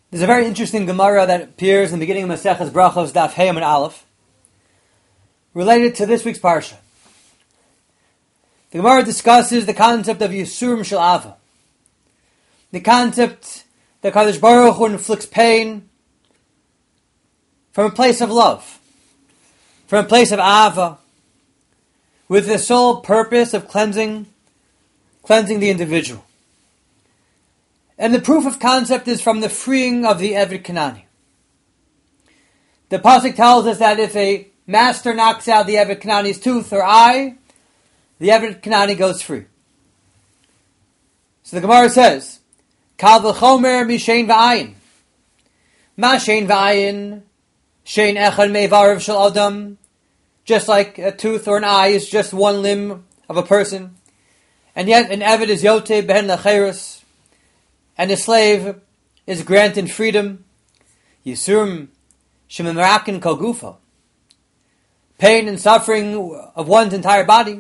There's a very interesting Gemara that appears in the beginning of Maseches Brachos, Daf Hey and Aleph, related to this week's parsha. The Gemara discusses the concept of Yisurim Shel Ava, the concept that Kadosh Baruch Hu inflicts pain from a place of love, from a place of Ava, with the sole purpose of cleansing the individual. And the proof of concept is from the freeing of the Eved Kanani. The pasuk tells us that if a master knocks out the Eved Kanani's tooth or eye, the Eved Kanani goes free. So the Gemara says, Kal v'chomer mishein v'ayin. Ma shein v'ayin, shein echad me'ivarav shel adam. Just like a tooth or an eye is just one limb of a person. And yet an Eved is yoteh behen lacheirus. And the slave is granted freedom. Yisurim shememarakin kol gufo. Pain and suffering of one's entire body.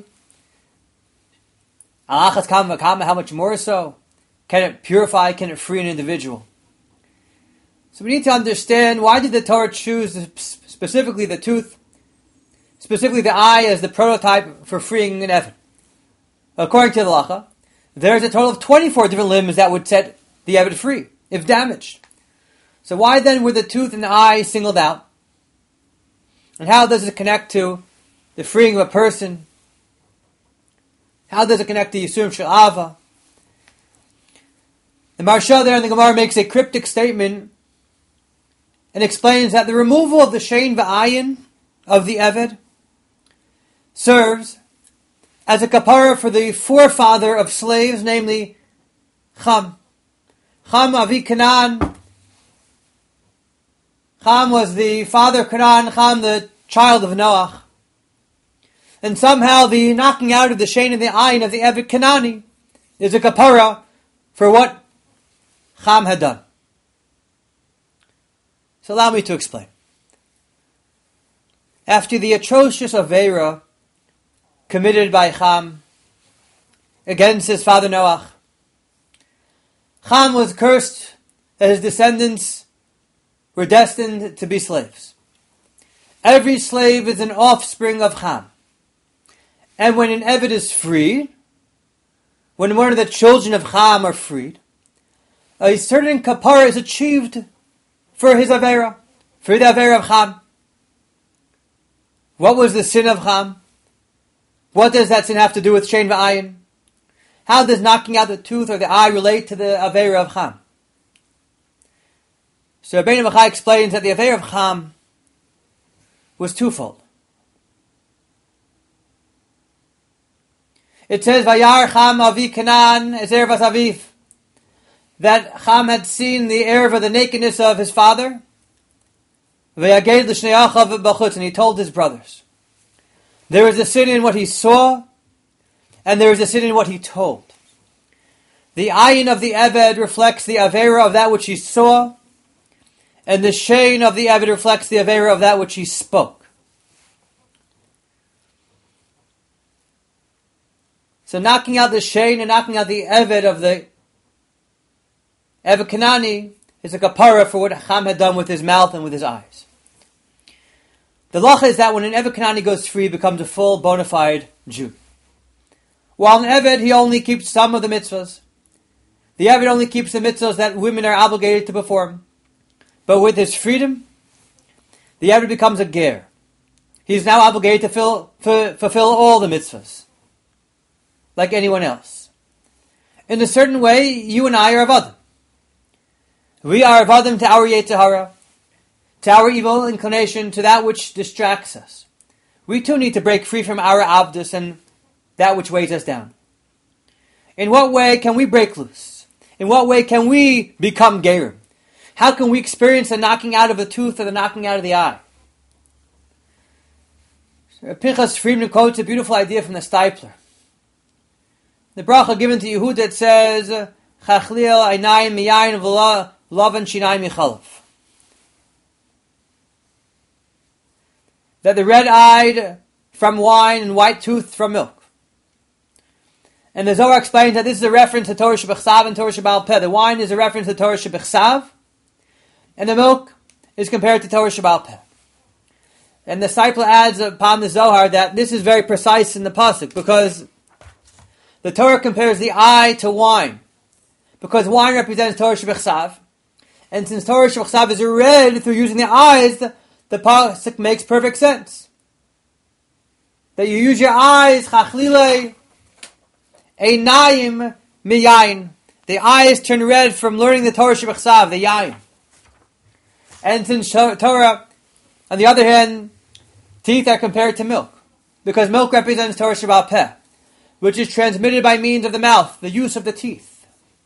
Alachas kama v'kama, how much more so? Can it purify, can it free an individual? So we need to understand, why did the Torah choose specifically the tooth, specifically the eye, as the prototype for freeing an Eved? According to the Halacha, there's a total of 24 different limbs that would set the Eved free, if damaged. So why then were the tooth and the eye singled out? And how does it connect to the freeing of a person? How does it connect to Yisurim Shel Ava? The Maharsha there in the Gemara makes a cryptic statement and explains that the removal of the shein v'ayin of the Eved serves as a kapara for the forefather of slaves, namely Cham. Cham Avi Canaan. Cham was the father of Canaan, Cham the child of Noach. And somehow the knocking out of the shein and the ayin of the Eved Kanani is a kapara for what Cham had done. So allow me to explain. After the atrocious Aveira committed by Cham against his father Noach, Cham was cursed that his descendants were destined to be slaves. Every slave is an offspring of Cham. And when an Eved is freed, when one of the children of Cham are freed, a certain kapara is achieved for his Aveira, for the Aveira of Cham. What was the sin of Cham? What does that sin have to do with shein v'ayin? How does knocking out the tooth or the eye relate to the Aveira of Cham? So Rabbeinu Bachai explains that the Aveira of Cham was twofold. It says, Vayar Cham Avi Canaan es Erev Aviv, that Cham had seen the erev of the nakedness of his father, Vayaged l'shnei achav b'chutz, and he told his brothers. There is a sin in what he saw, and there is a sin in what he told. The ayin of the Eved reflects the Aveira of that which he saw, and the shein of the Eved reflects the Aveira of that which he spoke. So knocking out the shein and knocking out the Eved of the Eved Kanani is a kapara for what Cham had done with his mouth and with his eyes. The lacha is that when an Eved Kanani goes free, he becomes a full bona fide Jew. While an Eved, he only keeps some of the mitzvahs. The Eved only keeps the mitzvahs that women are obligated to perform. But with his freedom, the Eved becomes a ger. He is now obligated to fulfill all the mitzvahs, like anyone else. In a certain way, you and I are avadim. We are avadim to our yetzer hara, to our evil inclination, to that which distracts us. We too need to break free from our avdus and that which weighs us down. In what way can we break loose? In what way can we become gerim? How can we experience the knocking out of the tooth or the knocking out of the eye? So Pinchas Friedman quotes a beautiful idea from the Stipler. The bracha given to Yehuda, that says, Chachliel einayim miyayin v'lavan shinayim michalav. That the red-eyed from wine and white tooth from milk. And the Zohar explains that this is a reference to Torah Shebechsav and Torah Sheba'al Peh. The wine is a reference to Torah Shebechsav, and the milk is compared to Torah Sheba'al Peh. And the disciple adds upon the Zohar that this is very precise in the pasuk, because the Torah compares the eye to wine, because wine represents Torah Shebechsav, and since Torah Shebechsav is read through using the eyes, the pasuk makes perfect sense. That you use your eyes, chachlilei einayim miyayin. The eyes turn red from learning the Torah Shebechsav, the yayin. And since Torah, on the other hand, teeth are compared to milk, because milk represents Torah Sheba'al Peh, which is transmitted by means of the mouth, the use of the teeth.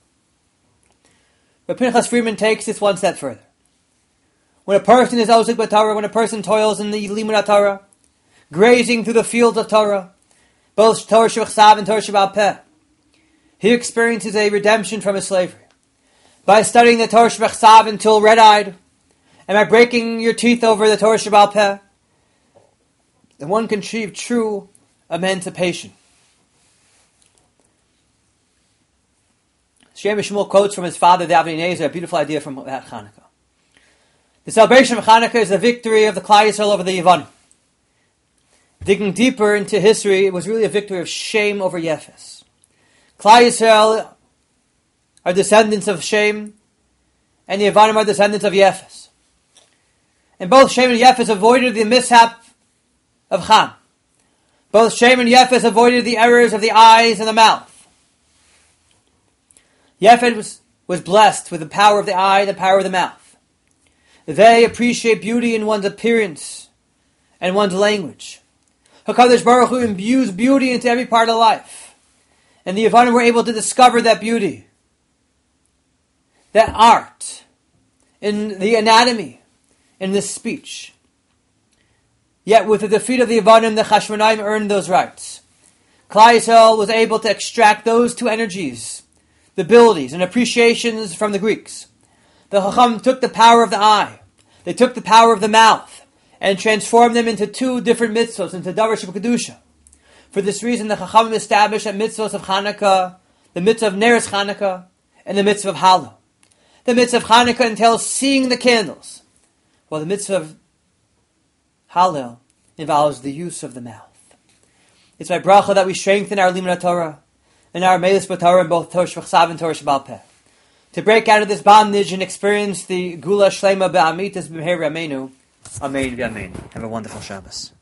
But Pinchas Friedman takes this one step further. When a person is ozik b'Torah, when a person toils in the limud Torah, grazing through the fields of Torah, both Torah Shebechsav and Torah Sheba'al Peh, he experiences a redemption from his slavery. By studying the Torah Shebechsav until red-eyed, and by breaking your teeth over the Torah Sheba'al Peh, then one can achieve true emancipation. Shem Shmuel quotes from his father, the Avnei Nezer, a beautiful idea from Hanukkah. The celebration of Hanukkah is the victory of the Klal Yisrael over the Yevanim. Digging deeper into history, it was really a victory of Shem over Yefes. Klal Yisrael are descendants of Shem, and the Yevanim are descendants of Yefes. And both Shem and Yefes avoided the mishap of Ham. Both Shem and Yefes avoided the errors of the eyes and the mouth. Yefes was blessed with the power of the eye and the power of the mouth. They appreciate beauty in one's appearance and one's language. HaKadosh Baruch Hu imbues beauty into every part of life. And the Yevanim were able to discover that beauty, that art, in the anatomy, in the speech. Yet with the defeat of the Yevanim, the Chashmonaim earned those rights. Klal Yisrael was able to extract those two energies, the abilities and appreciations from the Greeks. The Chacham took the power of the eye, they took the power of the mouth, and transformed them into two different mitzvos, into Davar Sheb'Kedusha. For this reason, the Chachamim established that mitzvos of Hanukkah, the mitzvah of Neres Hanukkah, and the mitzvah of Hallel. The mitzvah of Hanukkah entails seeing the candles, while the mitzvah of Hallel involves the use of the mouth. It's by bracha that we strengthen our limud Torah and our meilus b'Torah in both Torah Shebechsav and Torah Sheba'al Peh, to break out of this bondage and experience the Gula Shlema Be'amitas B'Meher Ramenu. Amen v'Amen. Have a wonderful Shabbos.